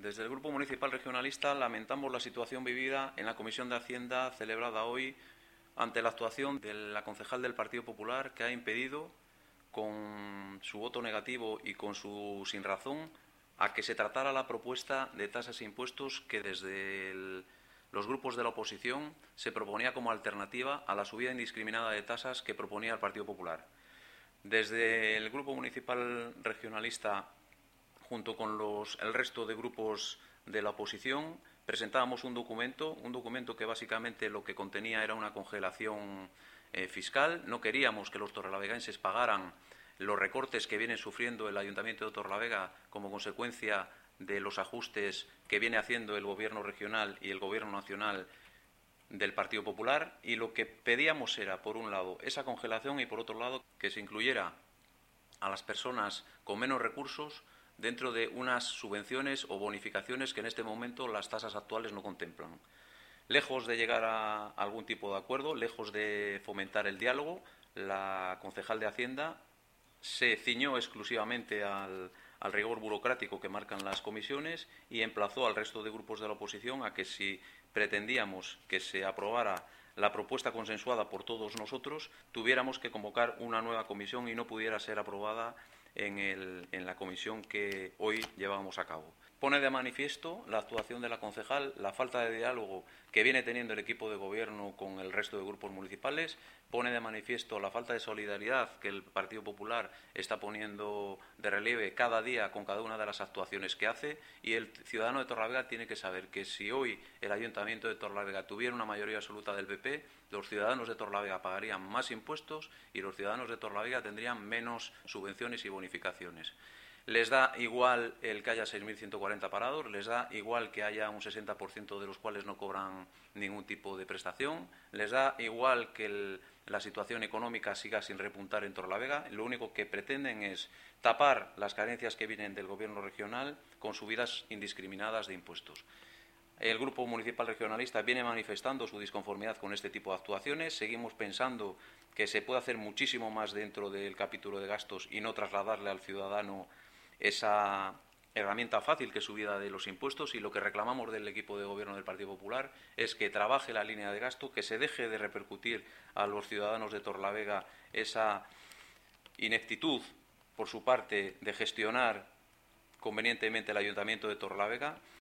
Desde el Grupo Municipal Regionalista lamentamos la situación vivida en la Comisión de Hacienda celebrada hoy ante la actuación de la concejal del Partido Popular, que ha impedido, con su voto negativo y con su sinrazón, a que se tratara la propuesta de tasas e impuestos que desde los grupos de la oposición se proponía como alternativa a la subida indiscriminada de tasas que proponía el Partido Popular. Desde el Grupo Municipal Regionalista, junto con el resto de grupos de la oposición, presentábamos un documento que básicamente lo que contenía era una congelación fiscal. No queríamos que los torrelavegaenses pagaran los recortes que viene sufriendo el Ayuntamiento de Torrelavega como consecuencia de los ajustes que viene haciendo el Gobierno regional y el Gobierno nacional del Partido Popular, y lo que pedíamos era, por un lado, esa congelación y, por otro lado, que se incluyera a las personas con menos recursos dentro de unas subvenciones o bonificaciones que en este momento las tasas actuales no contemplan. Lejos de llegar a algún tipo de acuerdo, lejos de fomentar el diálogo, la concejal de Hacienda se ciñó exclusivamente al rigor burocrático que marcan las comisiones y emplazó al resto de grupos de la oposición a que, si pretendíamos que se aprobara la propuesta consensuada por todos nosotros, tuviéramos que convocar una nueva comisión y no pudiera ser aprobada en la comisión que hoy llevamos a cabo. Pone de manifiesto la actuación de la concejal, la falta de diálogo que viene teniendo el equipo de gobierno con el resto de grupos municipales, pone de manifiesto la falta de solidaridad que el Partido Popular está poniendo de relieve cada día con cada una de las actuaciones que hace, y el ciudadano de Torrelavega tiene que saber que si hoy el Ayuntamiento de Torrelavega tuviera una mayoría absoluta del PP, los ciudadanos de Torrelavega pagarían más impuestos y los ciudadanos de Torrelavega tendrían menos subvenciones y bonificaciones. Les da igual el que haya 6.140 parados, les da igual que haya un 60% de los cuales no cobran ningún tipo de prestación, les da igual que la situación económica siga sin repuntar en Torrelavega. Lo único que pretenden es tapar las carencias que vienen del Gobierno regional con subidas indiscriminadas de impuestos. El Grupo Municipal Regionalista viene manifestando su disconformidad con este tipo de actuaciones. Seguimos pensando que se puede hacer muchísimo más dentro del capítulo de gastos y no trasladarle al ciudadano esa herramienta fácil que es subida de los impuestos, y lo que reclamamos del equipo de gobierno del Partido Popular es que trabaje la línea de gasto, que se deje de repercutir a los ciudadanos de Torrelavega esa ineptitud por su parte de gestionar convenientemente el Ayuntamiento de Torrelavega.